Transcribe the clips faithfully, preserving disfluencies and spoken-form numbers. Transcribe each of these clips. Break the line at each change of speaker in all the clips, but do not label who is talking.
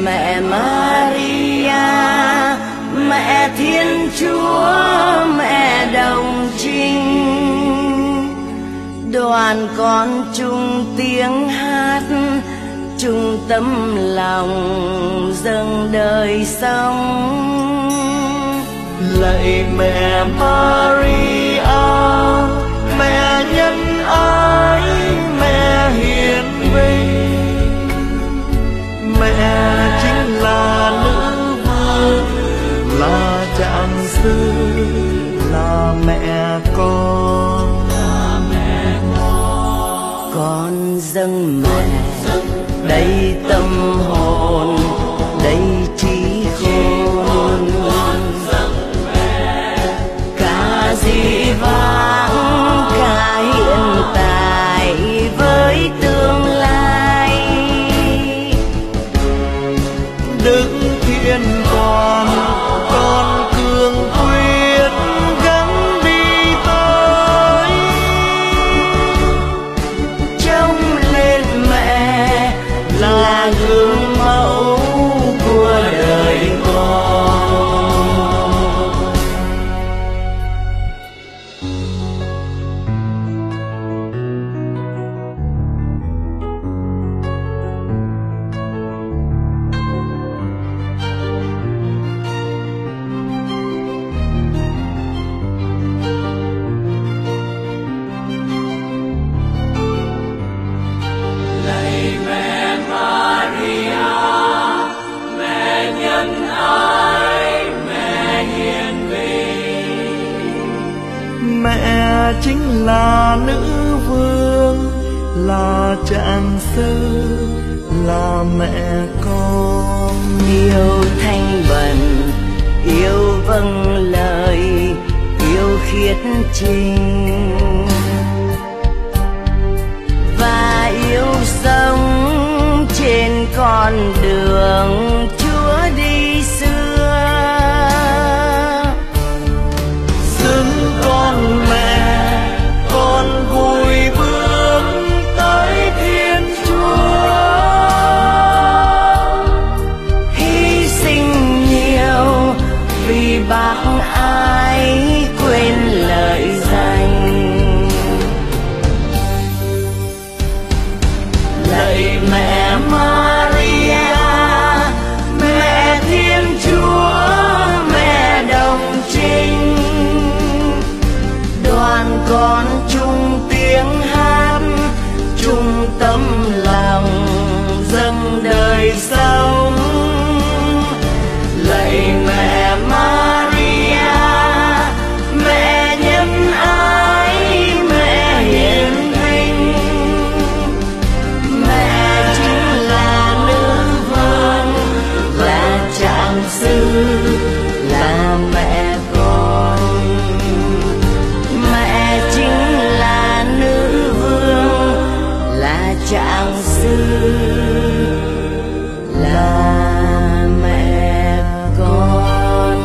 mẹ Maria, mẹ Thiên Chúa, mẹ đồng trinh. Đoàn con chung tiếng hát, chung tấm lòng dâng đời sống.
Lạy mẹ Maria, mẹ nhân ái, mẹ hiền vinh, mẹ chính là nữ vương, là trạng sư, là mẹ con.
Con dâng mẹ đầy tâm hồn, đầy trí khôn, cả dĩ vãng cả hiện tại với tương lai.
Đức Thiên Con, con cương quyết gắng đi tới,
Trông lên mẹ là gương mẫu của đời con.
mẹ chính là nữ vương, là trạng sư, là mẹ con.
Yêu thanh bần, yêu vâng lời, yêu khiết trình, và yêu sống trên con đường Chúa đi xưa.
Xứng con mẹ, con vui bước tới Thiên Chúa,
Hy sinh nhiều vì bác ái quên lợi danh. Lạy mẹ Maria, mẹ Thiên Chúa, mẹ đồng trinh, đoàn con chung tiếng hát, chung tấm lòng dâng đời sống. Lạy mẹ Maria, mẹ nhân ái, mẹ hiền vinh, mẹ chính là nữ vương, là trạng sư, là mẹ con. Mẹ chính là nữ vương, là trạng sư, là mẹ con.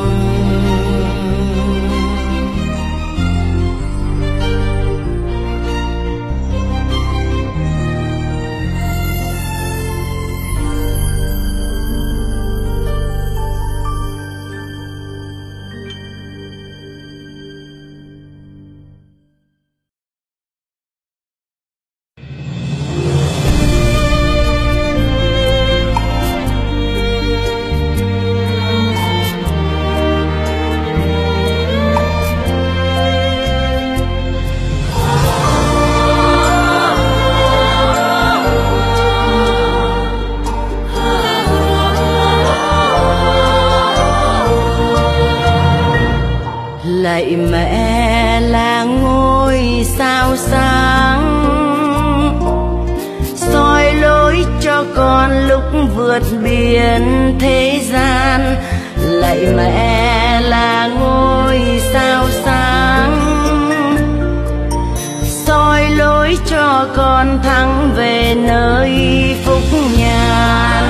Lạy mẹ là ngôi sao sáng, soi lối cho con lúc vượt biển thế gian. Lạy mẹ là ngôi sao sáng, soi lối cho con thắng về nơi phúc nhàn.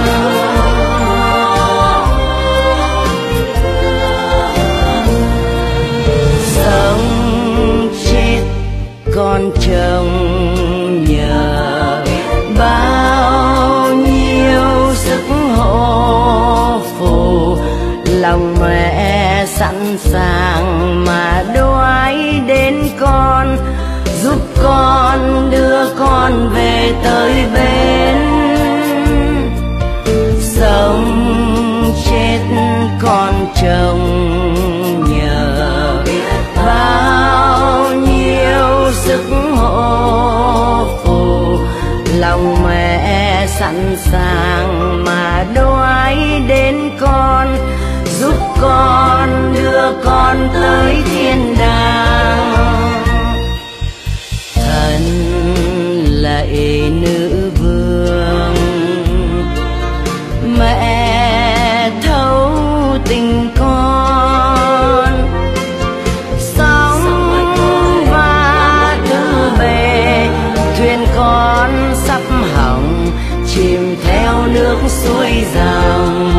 Sống chết con trông nhờ bao nhiêu sức hồn, sẵn sàng mà đoái đến con, giúp con đưa con về tới bến. Sống chết con trông nhờ bao nhiêu sức hô phù, lòng mẹ sẵn sàng mà đoái đến con, giúp con đưa con tới thiên đàng. Thần lạy nữ vương, mẹ thấu tình con, sóng và tư bề thuyền con sắp hỏng, chìm theo nước suối dòng.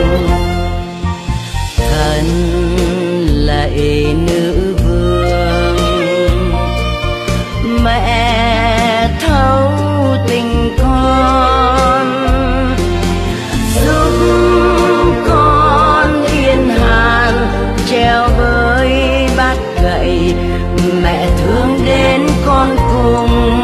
Thần lạy nữ vương, mẹ thấu tình con, giúp con yên hàn treo với bát gậy, mẹ thương đến con cùng.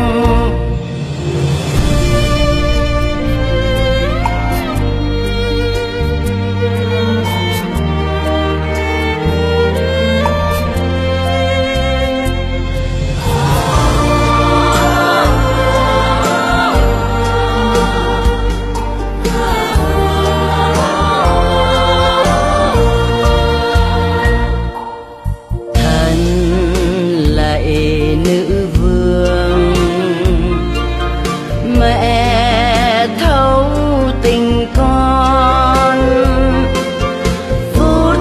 Mẹ thấu tình con, phút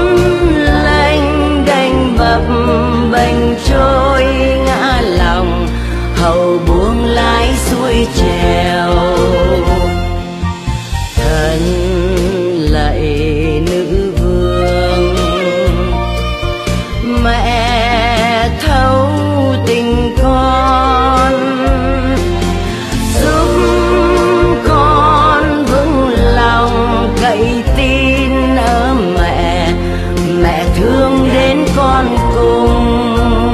lênh đênh bập bềnh trôi ngã lòng, hầu buông lái xuôi chèo. Thần lạy nữ vương, mẹ thấu tình con, cậy tin ở mẹ, mẹ thương đến con cùng.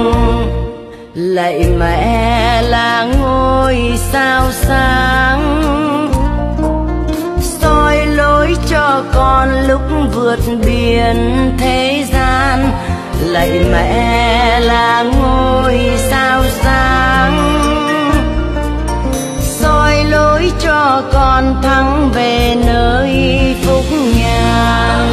Lạy mẹ là ngôi sao sáng, soi lối cho con lúc vượt biển thế gian. Lạy mẹ là ngôi sao sáng, soi lối cho con thắng về nơi phúc nhàn.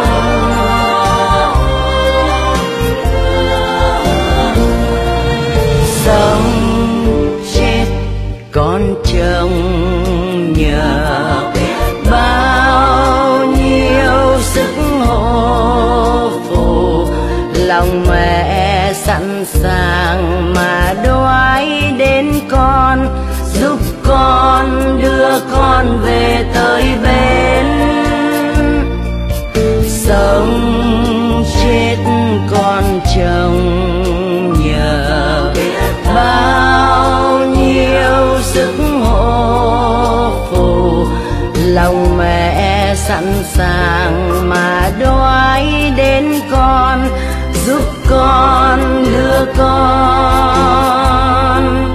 Sống chết con trông nhờ bao nhiêu sức hô phù, lòng mẹ sẵn sàng mà đoái đến con, giúp con đưa con về tới bến. Sống chết con trông nhờ bao nhiêu sức hô phù, lòng mẹ sẵn sàng mà đoái đến con, giúp con đưa con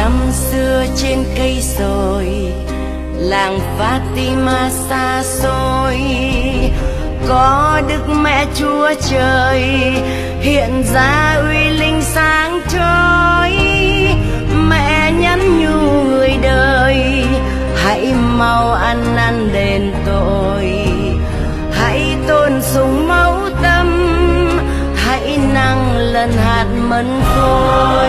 Năm xưa trên cây sồi, làng Fatima xa xôi, có Đức Mẹ Chúa Trời hiện ra uy linh sáng chói. Mẹ nhắn nhủ người đời, hãy mau ăn năn đền tội, hãy tôn sùng mẫu tâm, hãy nâng lần hạt mân côi.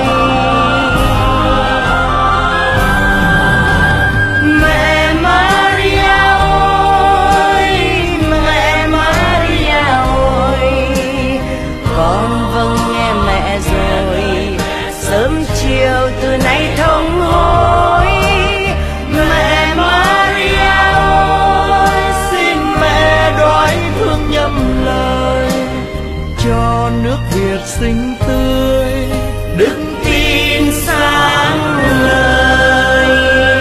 Mẹ Maria ơi, mẹ Maria ơi, con vâng nghe mẹ rồi, sớm chiều từ nay thông hối. Mẹ Maria ơi,
xin mẹ đoái thương nhầm lời, cho nước Việt xinh tươi, đức tin sáng ngời.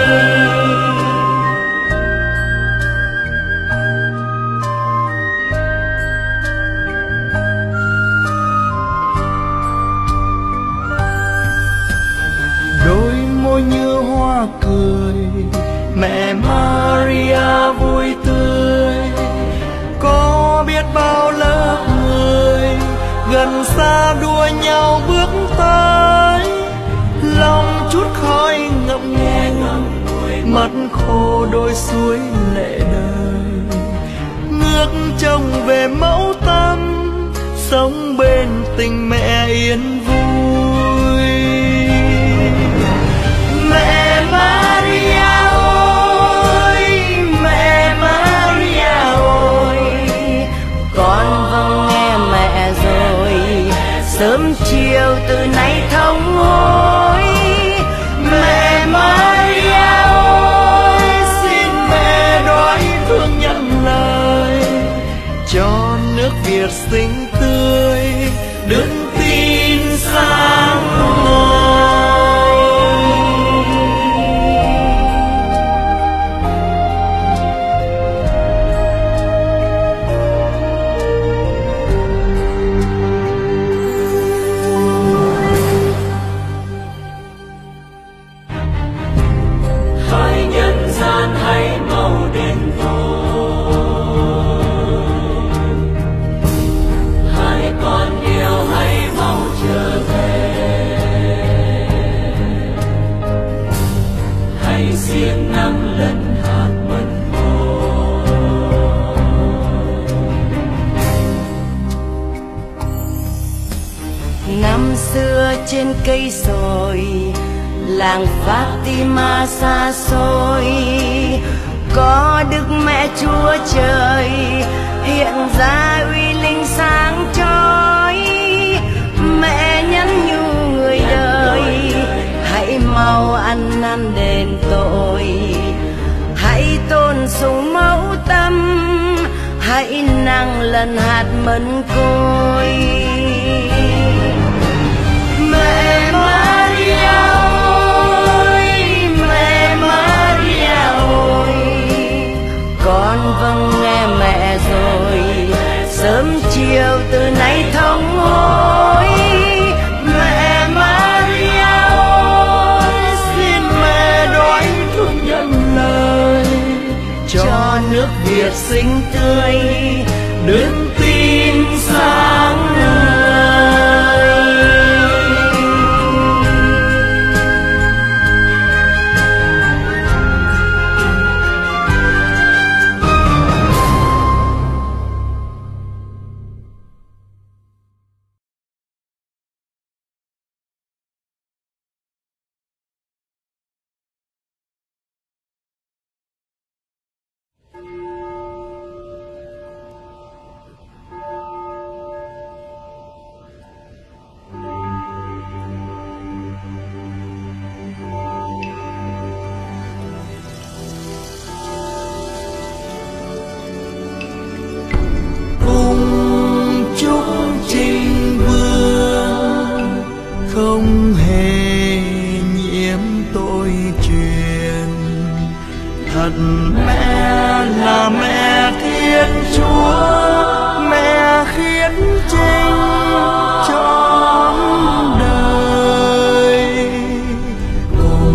Đôi môi như hoa cười, mẹ Maria vui tươi, có biết bao lớp người gần xa đua nhau bước tới, lòng chút khói ngậm ngùi, mắt khô đôi suối lệ đời, ngước trông về mẫu tâm, sống bên tình mẹ yên vui. Mẹ Maria ơi, mẹ Maria ơi, con vâng nghe mẹ rồi, sớm chiều từ nay thông hối. Mẹ Maria ơi, xin mẹ đoái thương nhận lời, cho nước Việt xinh tươi, đức tin sáng ngời.
Năm xưa trên cây sồi, làng Fatima xa xôi, có Đức Mẹ Chúa Trời hiện ra uy linh sáng chói. Mẹ nhắn nhủ người đời, hãy mau ăn năn đền tội, hãy tôn sùng mẫu tâm, hãy nâng lần hạt mân côi. Mẹ Maria ơi, mẹ Maria ơi, con vâng nghe mẹ rồi, sớm chiều từ nay thông hối. Mẹ Maria ơi, xin mẹ đoái thương nhận lời, cho nước Việt xinh tươi, đức tin sáng ngời.
Không hề nhiễm tội truyền, thật mẹ là mẹ Thiên Chúa, mẹ khiết trinh trọn đời, cùng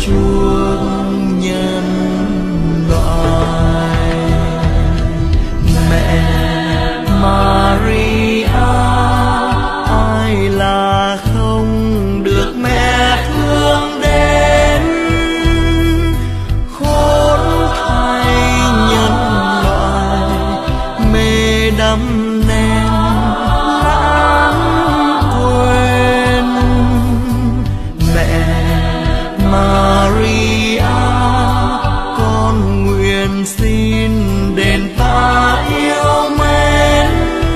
chuông nhân loại. Mẹ Maria, ai là không được mẹ thương đến, khốn thay nhân loại mê đắm nên lãng quên. Mẹ Maria, con nguyện xin đền ta yêu mến,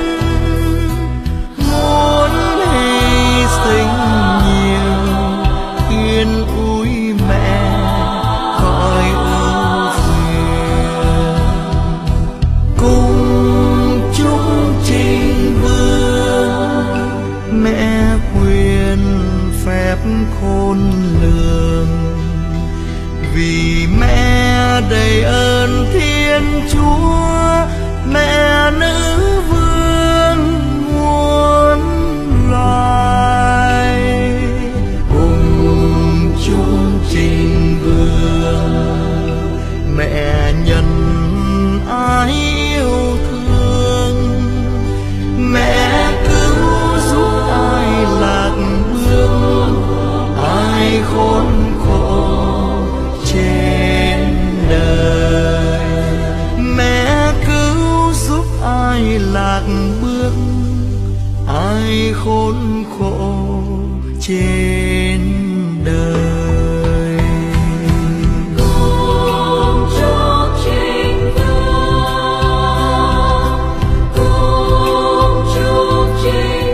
muốn hy sinh nhiều yên ủi mẹ khỏi ưu phiền. Cùng chúng trình vương mẹ quyền phép khôn lường, vì mẹ đầy ơn Thiên Chúa, mẹ nữ vương muôn loài. Cùng chúng trình vương mẹ nhân ái yêu thương, mẹ cứu giúp ai lạc bước, ai khốn khổ trên đời. Mẹ cứu giúp ai lạc bước, ai khốn khổ trên đời.
Cùng chúc trình vương, cùng chúc trình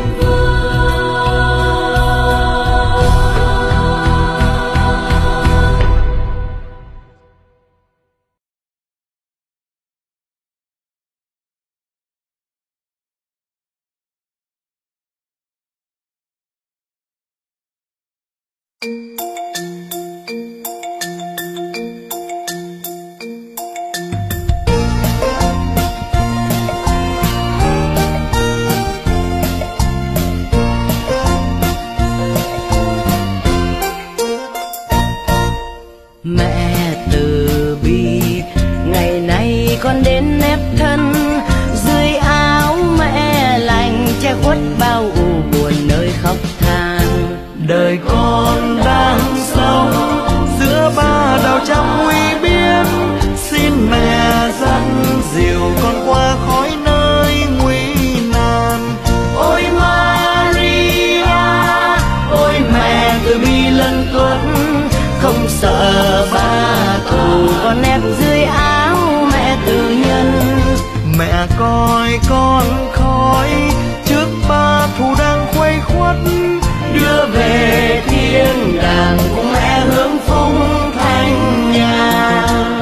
Mẹ từ bi, ngày nay con đến nép thân dưới áo mẹ lành, che khuất bao u buồn nơi khóc than.
Đời con đang sống giữa ba đào trăm nguy biên, xin mẹ dắt dìu con qua khỏi nơi nguy nan.
Ôi Maria, ôi mẹ từ bi lân tuất, không sợ ba tù con nép dưới áo mẹ từ nhân.
Mẹ coi con khói trước ba thù đang khuây khuất,
đưa về thiên đàng cùng mẹ hướng phúc thanh nhàn.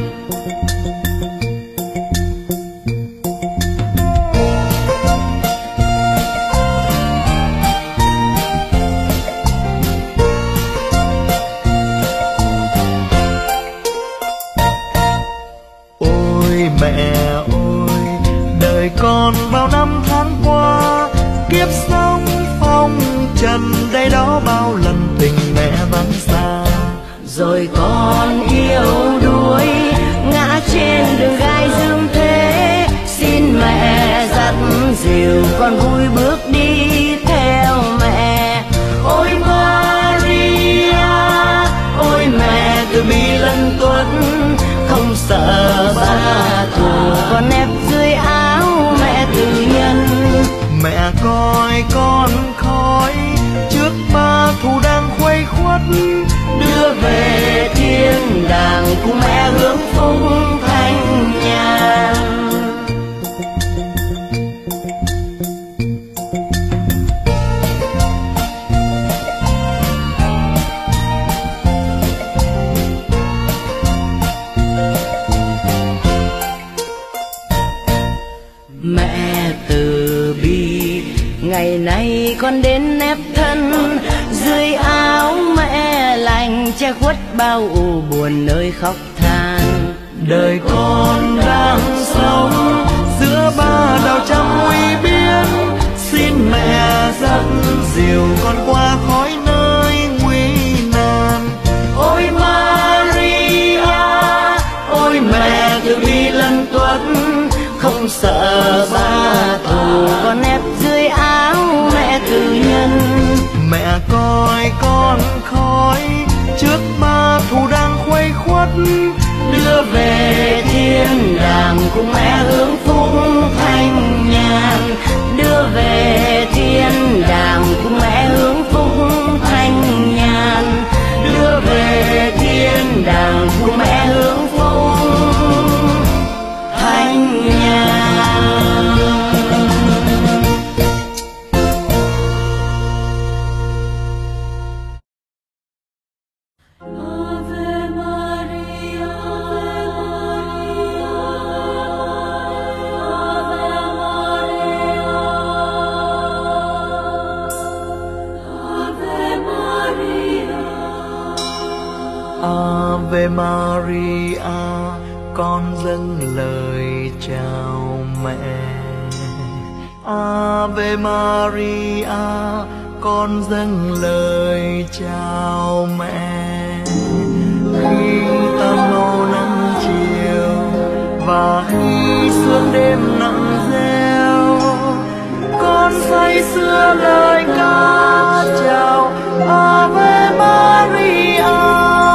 Ôi mẹ ơi, đời con bao năm tháng qua, kiếp sống phong trần đây đó bao lần tình mẹ vắng xa.
Rồi con yêu đuối ngã trên đường gai dương thế, xin mẹ dắt dìu con vui bước đi theo mẹ. Ôi Maria, ôi mẹ từ bi lân tuất, không sợ ba tù con nép dưới áo mẹ từ nhân.
Mẹ coi con khói trước ba thù đang khuây khuất,
đưa về thiên đàng cùng mẹ hướng phúc thanh nhàn. Mẹ từ bi, ngày nay con đến nép thân dưới áo mẹ lành, che khuất bao u buồn nơi khóc than.
đời con đang sống giữa ba đào trăm nguy biên, xin mẹ dắt dìu con qua khỏi nơi nguy nan.
Ôi
Ave Maria, con dâng lời chào mẹ. Ave Maria, con dâng lời chào mẹ. Khi tàn màu nắng chiều và khi sương đêm nặng reo, con say sưa lời ca chào Ave Maria.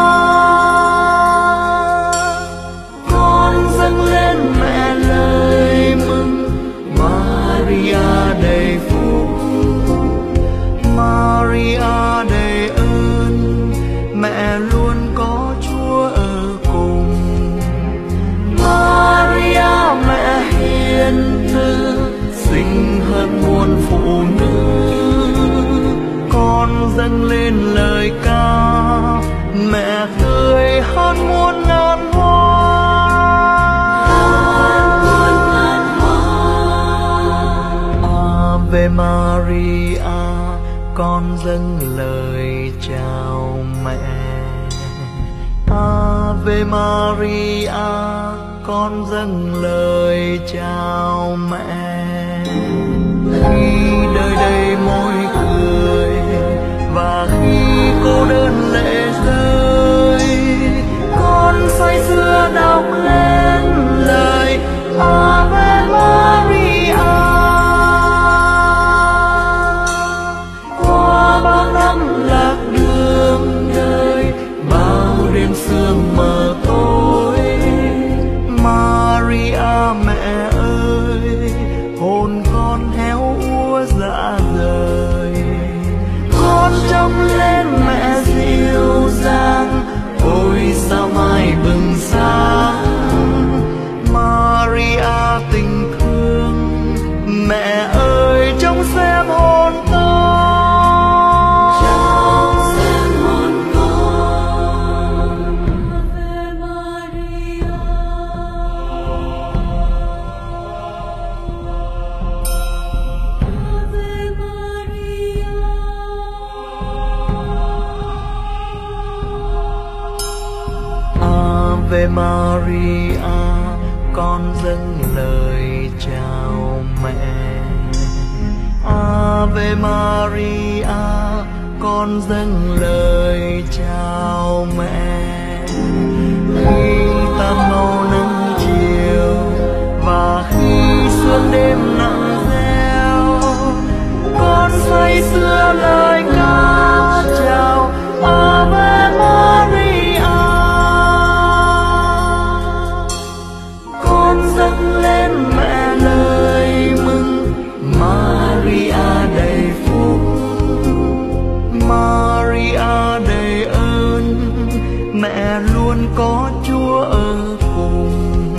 Con dâng lên mẹ lời mừng Maria đầy phúc, Maria đầy ơn, mẹ luôn có Chúa ở cùng. Maria mẹ hiền từ, xinh hơn muôn phụ nữ. Con dâng lên lời ca, mẹ tươi hơn muôn ngàn hoa. Ave Maria, con dâng lời chào mẹ. Ave Maria, con dâng lời chào mẹ. Khi đời đầy môi cười và khi cô đơn lệ rơi, con say sưa đọc lên lời Ave Maria. Qua bao năm lạc đường đời, bao đêm sương mờ tối, Maria mẹ ơi, hồn con héo úa dạ rời. Con trông lên mẹ dịu dàng, ôi sao mai bừng sáng. Maria tình thương, mẹ ơi trông xem hồn con, trông xem hồn con. Ave Maria. Ave Maria. Ave Maria, con dâng lời chào mẹ. Ave Maria, con dâng lời chào mẹ. Khi tàn màu nắng chiều và khi sương đêm nặng reo, con say sưa lời ca chào Ave Maria. Con dâng lên mẹ lời mừng Maria đầy phúc, Maria đầy ơn, mẹ luôn có Chúa ở cùng.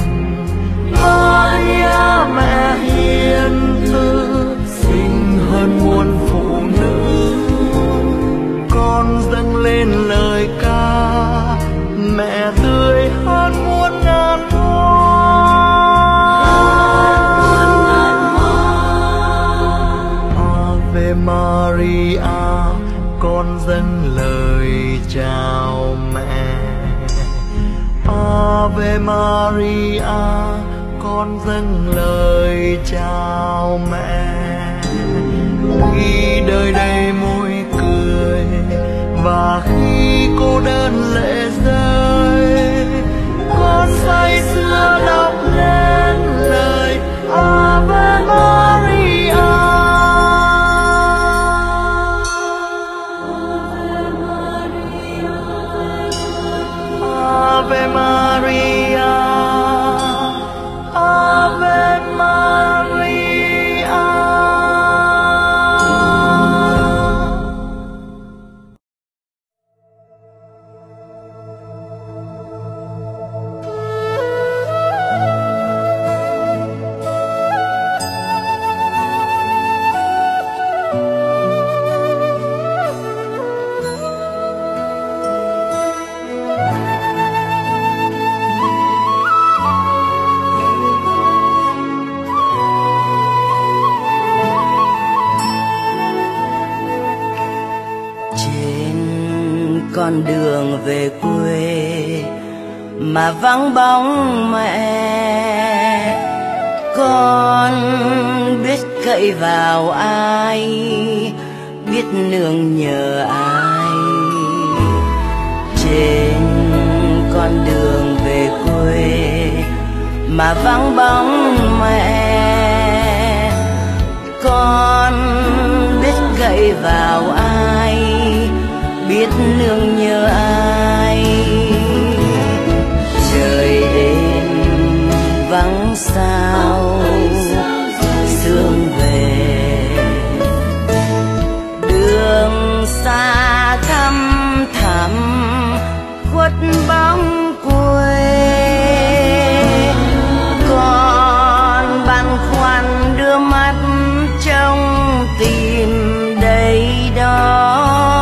Maria mẹ hiền từ, xinh hơn muôn phụ nữ. Con dâng lên lời ca, mẹ tươi hơn muôn ngàn hoa. Ave Maria, con dâng lời chào mẹ. Ave Maria, con dâng lời chào mẹ. Khi đời đầy môi cười và khi cô đơn lệ rơi, con say sưa đọc lên lời Ave Maria. Ave Maria, Ave Maria.
con đường về quê mà vắng bóng mẹ, con biết cậy vào ai, biết nương nhờ ai. Trên con đường về quê mà vắng bóng mẹ, con biết cậy vào ai, biết nương nhờ ai. Trời êm vắng sao sương về, đường xa thăm thẳm khuất bóng quê. Con băn khoăn đưa mắt trông tìm đây đó,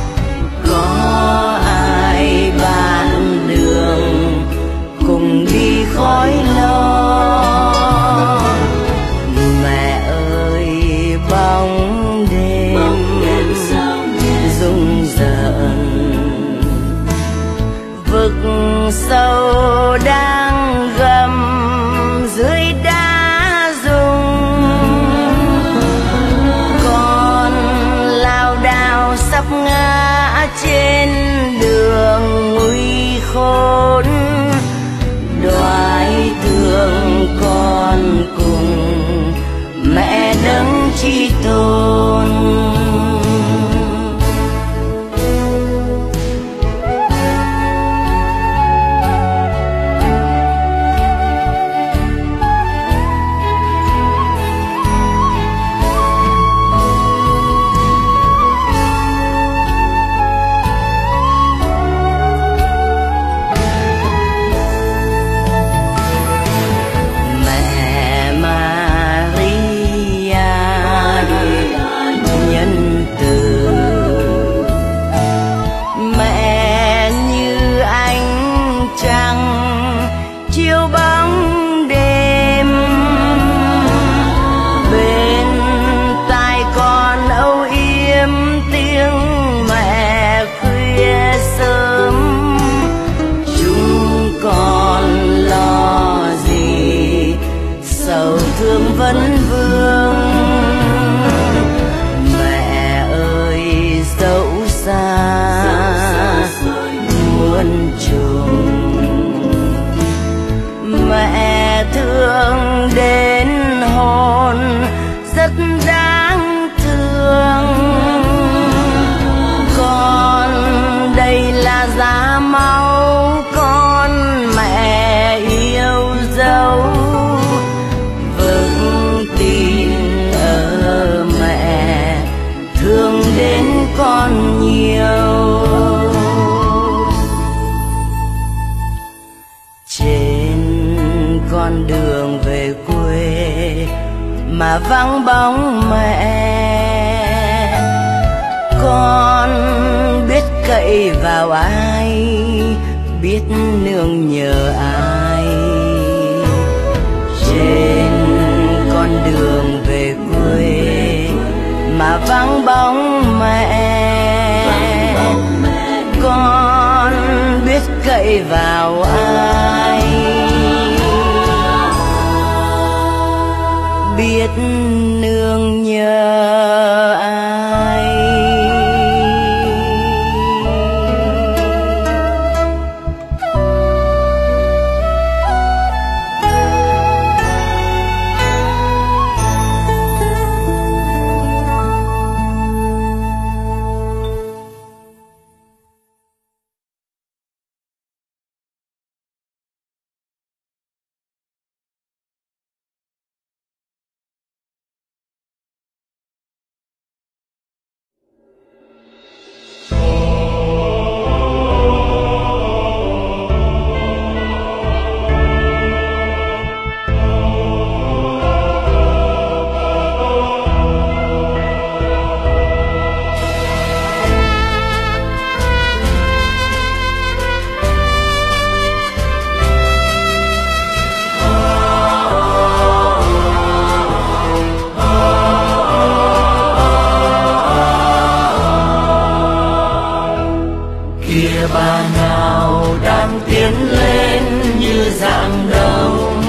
có ai bạn đường cùng đi khói lo. Mẹ ơi bóng đêm rung rợn, vực sâu đang gầm dưới đá rung. Con lao đao sắp ngã trên đường nguy khốn, đoái thương con cùng mẹ đấng chi tôn. Chiều bóng đêm bên tai con âu yếm tiếng mẹ khuya sớm. Chúng con lo gì sầu thương vấn vương, mẹ ơi dẫu xa muôn trùng. Mẹ thương đến hồn rất đáng thương, con đây là giá máu con mẹ yêu dấu. Vững tin ở mẹ thương đến con nhiều. Con đường về quê mà vắng bóng mẹ, con biết cậy vào ai, biết nương nhờ ai. Trên con đường về quê mà vắng bóng mẹ, con biết cậy vào ai, biết nương nhờ ai. bà nào đang tiến lên như dạng đông,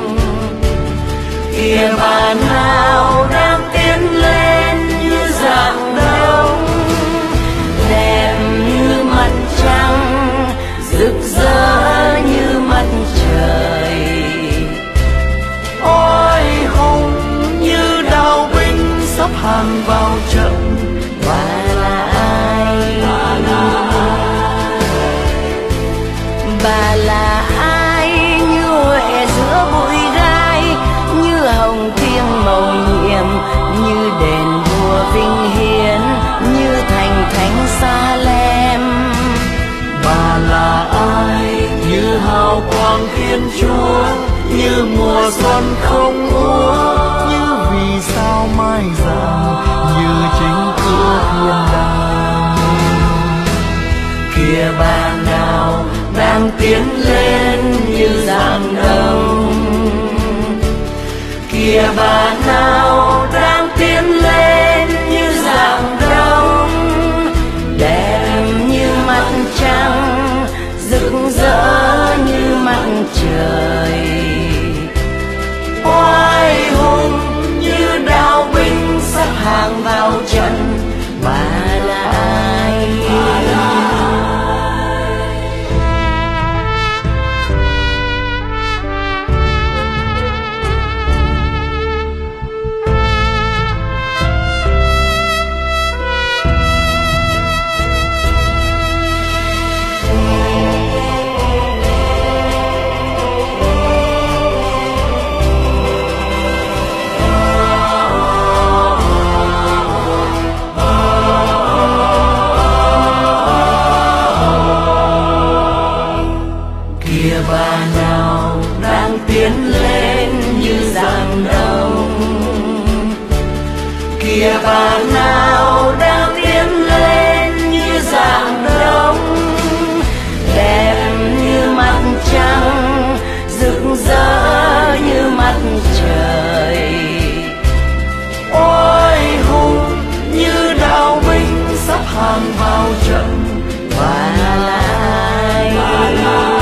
kìa bà nào đang tiến lên như dạng đông, đẹp như mặt trăng, rực rỡ như mặt trời.
Ôi hùng như đạo binh sắp hàng vào trận,
bà là ai? Bà là ai? Bà là ai? Như huệ giữa bụi gai, như hồng thiêng mầu nhiệm, như đền vua vinh hiến, như thành thánh Sa-lem.
bà là ai? Như hào quang Thiên Chúa, như mùa xuân không úa, như vì sao mai rạng, như chính cửa thiên đàng.
Kìa bà nào đang tiến lên như dạng đông, kìa bà nào đang tiến lên như dạng đông, đẹp như mặt trăng, rực rỡ như mặt trời. Oai hùng như đạo binh sắp hàng vào trận, bà là ai? Bà là bà nào đang tiến lên như dạng đông, kìa bà nào đang tiến lên như dạng đông, đẹp như mặt trăng, rực rỡ như mặt trời.
Ôi hùng như đạo binh sắp hàng vào trận,
bà là ai? Bà là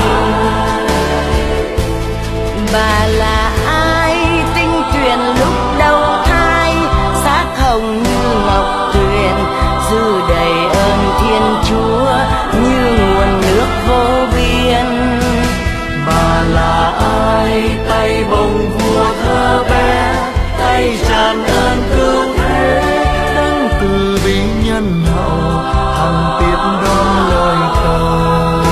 Bà là ai? Tinh tuyền lúc đầu thai, xác hồng như ngọc tuyền, dư đầy ơn Thiên Chúa, như nguồn nước vô biên.
bà là ai? Tay bồng vua thơ bé, tay tràn ơn cứu thế, đấng từ bi nhân hậu, hằng tiếp đón lời thờ.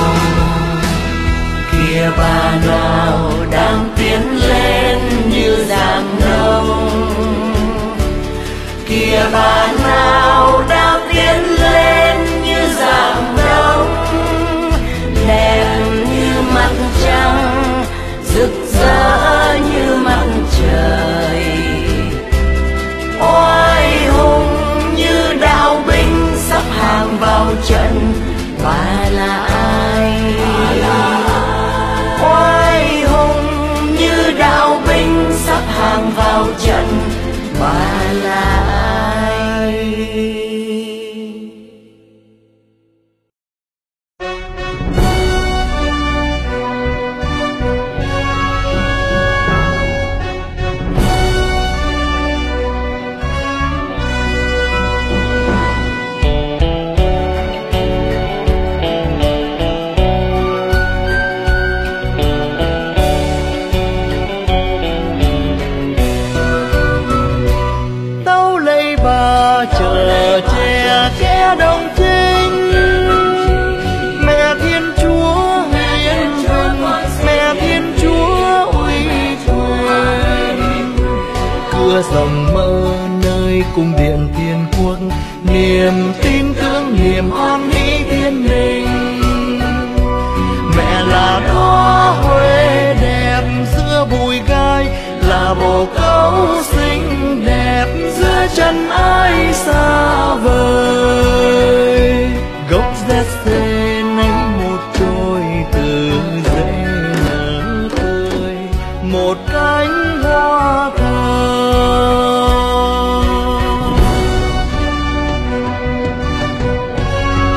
Kìa bà nào đang tiến lên như dạng đông, kìa bà nào đang tiến lên như dạng đông, đẹp như mặt trăng, rực rỡ như mặt trời. Oai hùng như đạo binh sắp hàng vào trận, bà là ai? Bà là oai hùng như đạo binh sắp hàng vào trận, bà là ai?
chở che kẻ đồng trinh. Mẹ Thiên Chúa hiền hùng, mẹ Thiên Chúa uy quyền. Cửa rộng mơ nơi cung điện thiên quốc, niềm tin tưởng niềm an nghĩ thiên đình. Mẹ là đóa huệ đẹp giữa bụi gai, là bồ câu xinh đẹp giữa chân ai xa vời. Gốc Giê-xê nánh một trôi từ rễ nở tươi, một cánh hoa thơm.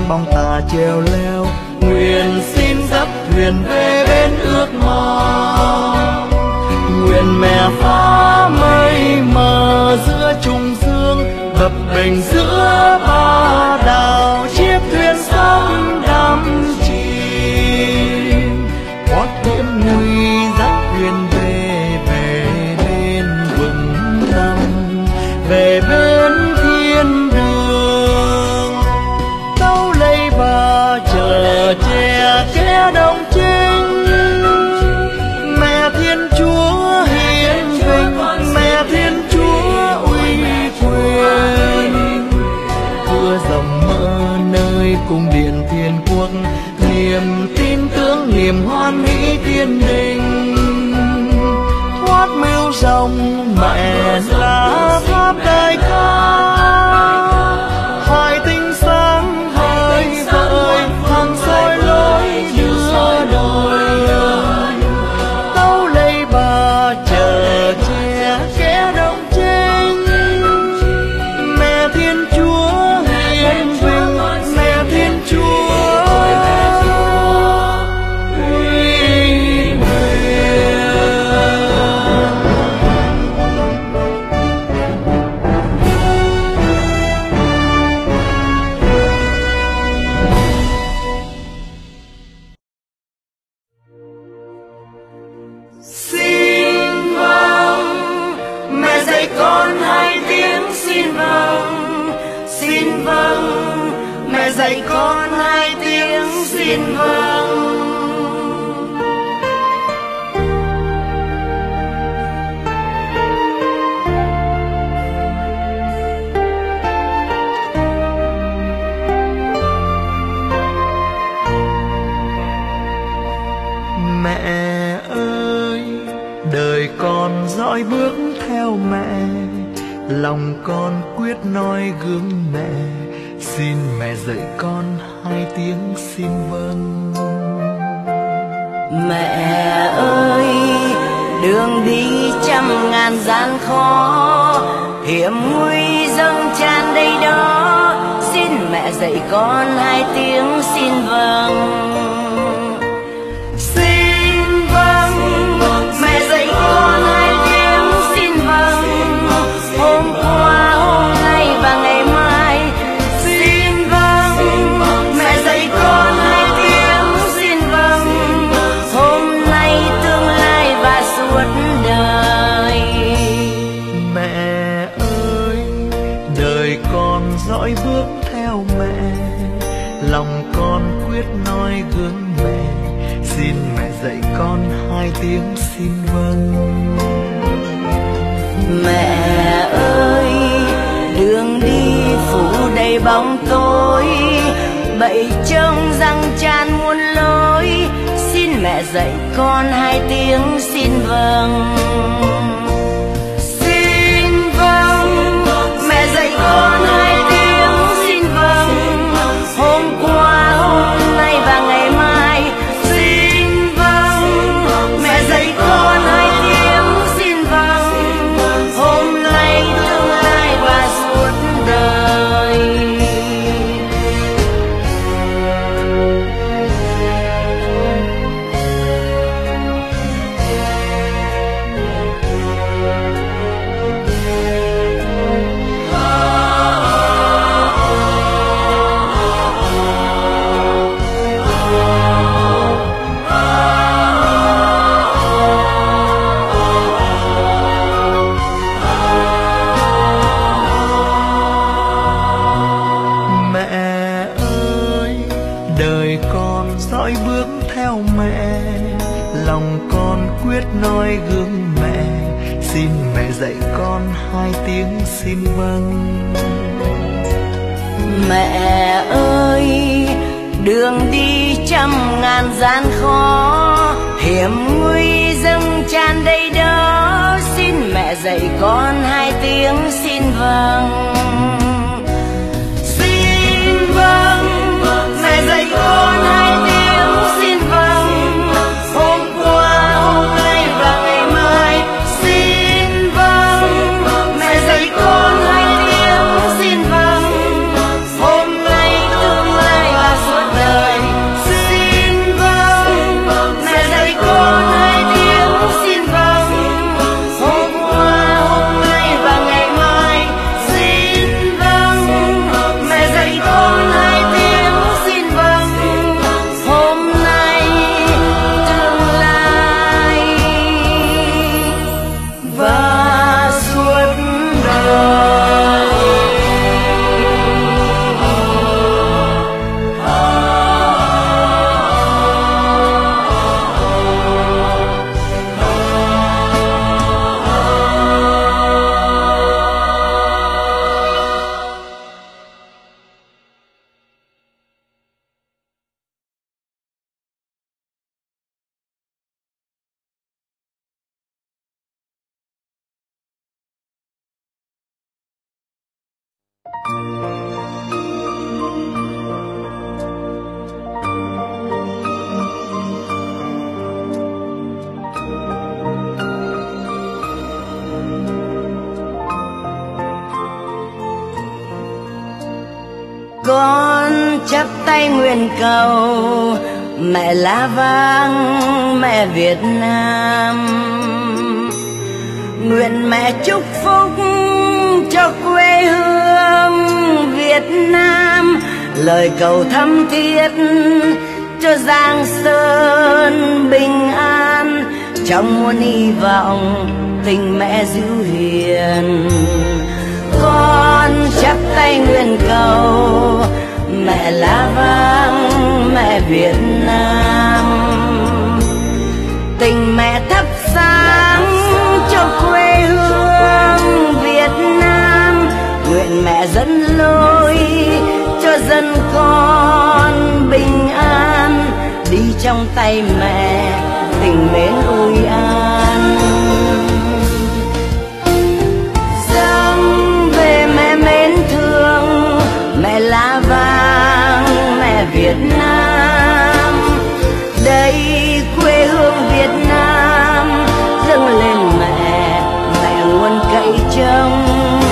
bóng tà treo leo. Nguyện xin dắt thuyền về bên ước mơ, nguyện mẹ phá mây mờ giữa trùng dương, bập bềnh giữa ba đảo, chiếc thuyền sóng đắm chìm. Thoát hiểm nguy dắt thuyền về, về bên vững tâm, về bên thiên đường. Tâu lấy bà chờ che kẻ đồng chinh, mẹ Thiên Chúa hiển vinh, mẹ Thiên Chúa uy quyền. Vừa dòng mơ nơi cung điện thiên quốc, niềm tin tưởng niềm hoan hỷ thiên đình. Thoát mưu dòng mẹ là tháp đại ca, hai tinh sáng vời vợi hằng soi lối đưa đời. Tâu lấy bà chờ che kẻ đồng chinh, mẹ Thiên Chúa hiển vinh, mẹ Thiên Chúa uy quyền. Xin vâng, mẹ dạy con hai tiếng xin vâng. Xin vâng, mẹ dạy con hai tiếng xin vâng. Mẹ ơi, đời con dõi bước theo mẹ, lòng con quyết noi gương mẹ. Xin mẹ dạy con hai tiếng xin vâng.
Mẹ ơi, đường đi trăm ngàn gian khó, hiểm nguy dâng tràn đầy đó. Xin mẹ dạy con hai tiếng xin vâng. Xin vâng, mẹ dạy con hai tiếng xin vâng. Hôm qua, hôm nay và ngày mai. Xin vâng, mẹ dạy con hai tiếng xin vâng. Hôm nay, tương lai và suốt đời.
Mẹ ơi, đời con dõi bước theo mẹ, lòng con quyết noi gương mẹ. Xin mẹ dạy con hai tiếng xin vâng.
Mẹ ơi, đường đi phủ đầy bóng tối, bẫy trông răng tràn muôn lối. Xin mẹ dạy con hai tiếng xin vâng. Xin vâng, mẹ dạy con hai tiếng xin vâng. Hôm qua, hôm nay và ngày mai. Xin vâng, mẹ dạy con hai tiếng xin vâng. Hôm nay, tương lai và suốt đời.
noi gương mẹ, xin mẹ dạy con hai tiếng xin vâng.
Mẹ ơi, đường đi trăm ngàn gian khó, hiểm nguy dâng tràn đầy đó. Xin mẹ dạy con hai tiếng xin vâng. Xin vâng, mẹ dạy con hai tiếng xin vâng. Hôm qua, hôm nay và ngày mai. Xin vâng, mẹ dạy con hai tiếng xin vâng. Hôm nay, tương lai Con chắp tay nguyện cầu mẹ lá vàng, mẹ Việt Nam, nguyện mẹ chúc phúc cho quê hương Việt Nam, lời cầu thắm thiết cho Giang Sơn bình an, trong muôn hy vọng tình mẹ dịu hiền. Con chắp tay nguyện cầu mẹ lá vàng, mẹ Việt Nam, tình mẹ thắp sáng cho quê hương Việt Nam, nguyện mẹ dẫn lối cho dân con bình an, đi trong tay mẹ tình mến ôi an. Dâng về mẹ mến thương, mẹ lá vàng, mẹ Việt Nam, đây quê hương Việt Nam, dâng lên mẹ, mẹ nguồn cậy trông.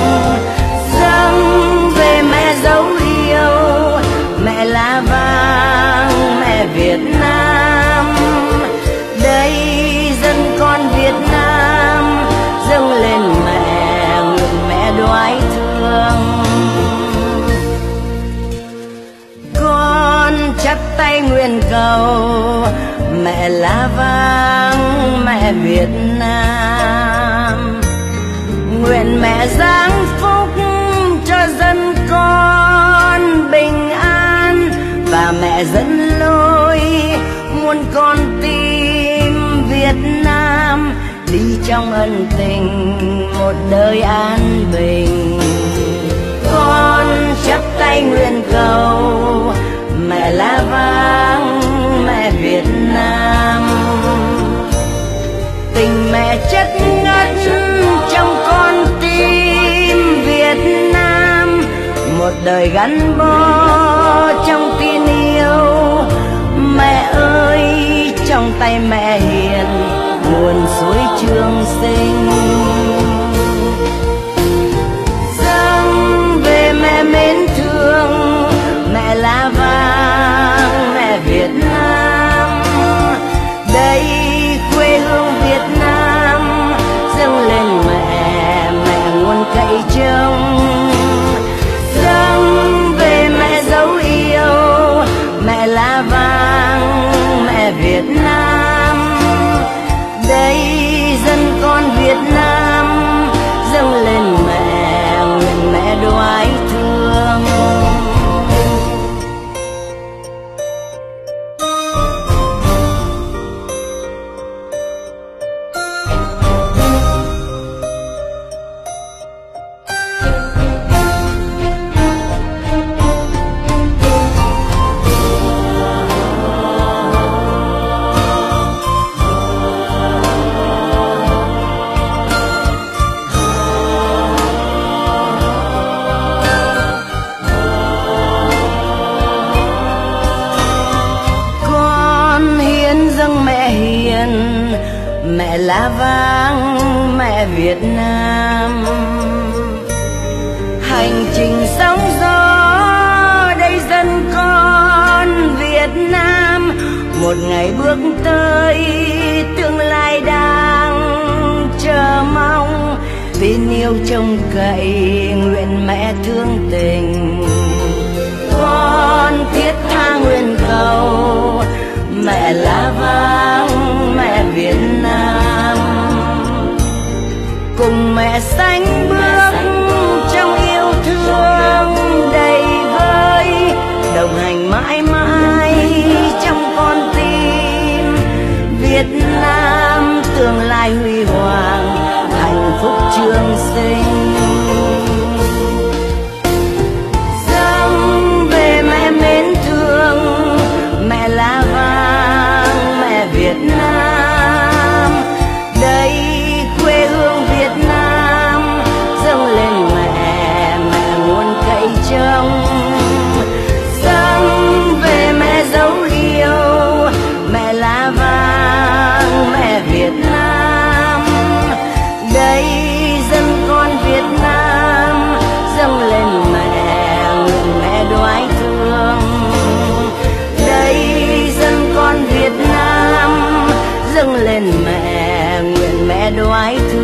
Dâng về mẹ dấu yêu, mẹ lá vàng, mẹ Việt Nam, đây dân con Việt Nam, dâng lên mẹ, nguyện mẹ đoái thương. Con chắp tay nguyện cầu mẹ lá vàng, mẹ Việt Nam, nguyện mẹ giáng phúc cho dân con bình an, và mẹ dẫn lối muôn con tim Việt Nam, đi trong ân tình một đời an bình. Con chắp tay nguyện cầu mẹ lá vàng, mẹ Việt Nam, tình mẹ chất ngất trong con tim Việt Nam, một đời gắn bó trong tin yêu. Mẹ ơi, trong tay mẹ hiền nguồn suối trường sinh. Dâng về mẹ mến thương, mẹ lá vàng, mẹ Việt Nam, đây quê hương Việt Nam, dâng lên mẹ, mẹ nguồn cậy trông. Dâng về mẹ dấu yêu, mẹ lá vàng, mẹ Việt Nam, đây dân con Việt Nam, dâng lên mẹ, nguyện mẹ đoái thương. Mẹ lá vàng, mẹ Việt Nam, hành trình sóng gió đây dân con Việt Nam, một ngày bước tới tương lai đang chờ mong, tin yêu trông cậy nguyện mẹ thương tình. Con thiết tha nguyện cầu mẹ lá vàng, mẹ Việt Nam, cùng mẹ sánh bước trong yêu thương đầy vơi, đồng hành mãi mãi trong con tim Việt Nam, tương lai huy hoàng hạnh phúc trường sinh. Dâng về mẹ mến thương, mẹ lá vàng, mẹ Việt Nam, đây quê hương Việt Nam, oái thương.